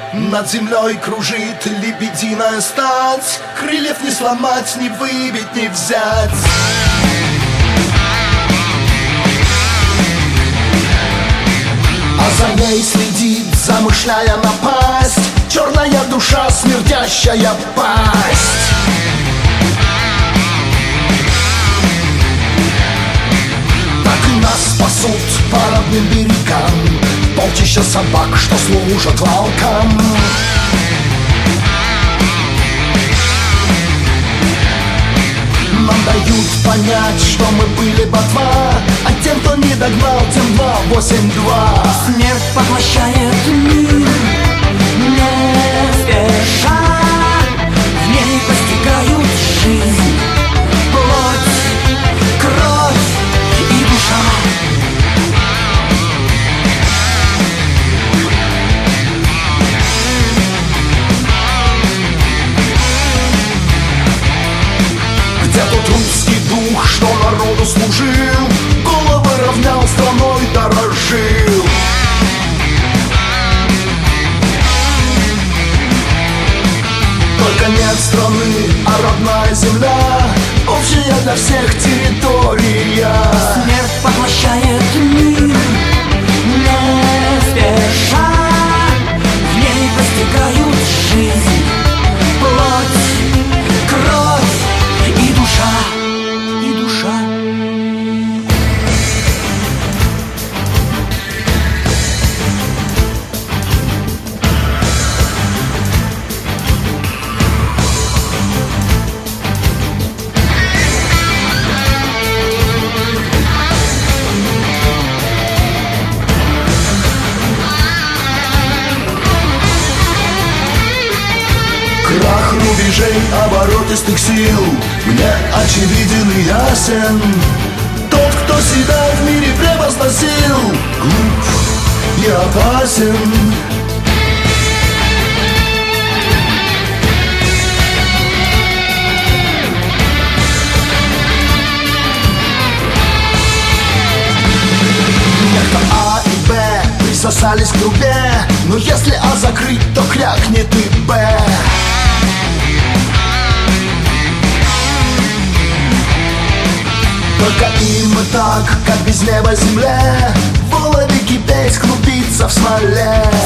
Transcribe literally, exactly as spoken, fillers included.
Над землей кружит лебединая стать, крыльев не сломать, не выбить, не взять. А за ней следит, замышляя напасть, черная душа, смердящая пасть. Так и нас спасут по родным берегам полчища собак, что служат волкам. Нам дают понять, что мы были ботва, а тем, кто не догнал, тем два, восемь, два. Смерть поглощает мир, не спеша. В ней постигают жизнь, плоть, кровь и душа. Где тот русский дух, что народу служил, головы равнял, страной дорожил? Только нет страны, а родная земля, общая для всех территория. Смерть поглощает мир, не спеша. В ней постигают жизнь, плоть, кровь и душа, и душа. Крах рубежей оборотистых сил мне очевиден и ясен. Тот, кто себя в мире превозносил, глуп и опасен. Некто А и Б присосались к трубе, но если А закрыть, то крякнет и Б. Только им и так, как без неба земле, волови кипеть, клубиться в смоле.